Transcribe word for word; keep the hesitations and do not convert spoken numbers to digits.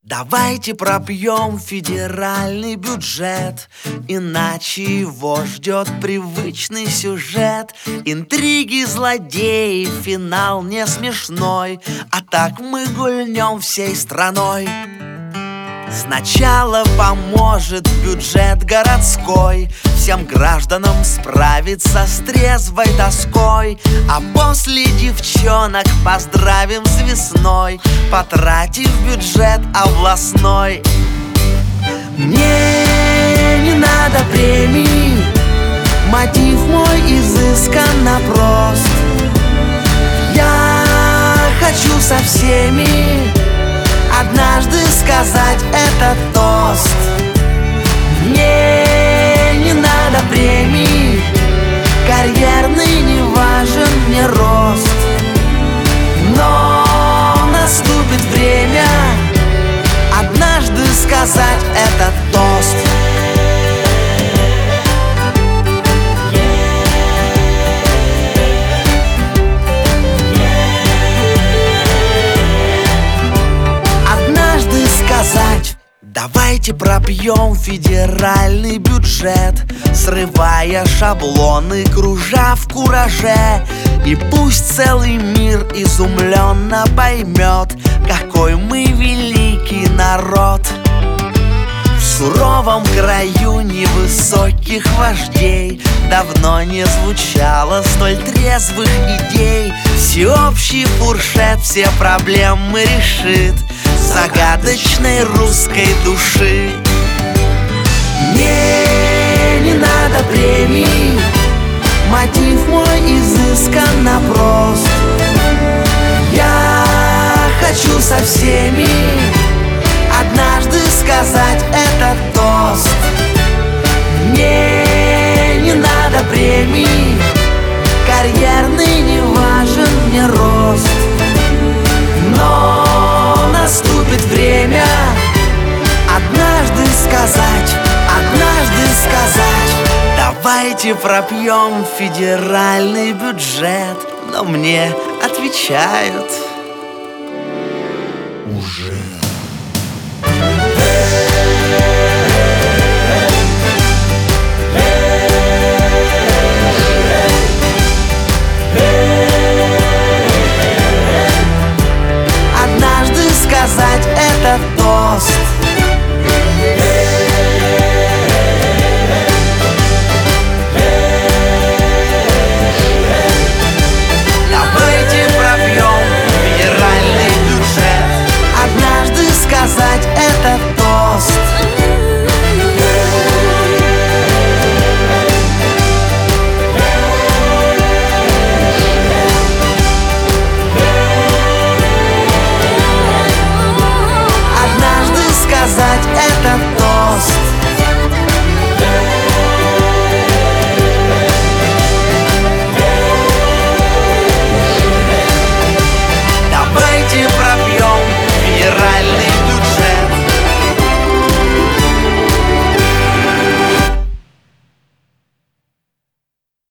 Давайте пропьем федеральный бюджет, иначе его ждет привычный сюжет. Интриги, злодеи, финал не смешной, а так мы гульнем всей страной. Сначала поможет бюджет городской всем гражданам справиться с трезвой тоской, а после девчонок поздравим с весной, потратив бюджет областной. Мне не надо премий, мотив мой изысканно прост. Я хочу со всеми однажды сказать этот тост. Мне не надо премий, карьерный не важен мне рост, но наступит время однажды сказать этот тост. Давайте пропьем федеральный бюджет, срывая шаблоны, кружа в кураже. И пусть целый мир изумленно поймет, какой мы великий народ. В суровом краю невысоких вождей давно не звучало столь трезвых идей. Всеобщий фуршет все проблемы решит загадочной русской души. Мне не надо премий, мотив мой изысканно прост. Я хочу со всеми однажды сказать этот тост. Мне не надо премий, карьерный не важен мне рост, но наступит время однажды сказать, однажды сказать. Давайте пропьем федеральный бюджет, но мне отвечают: уже. Сказать этот тост.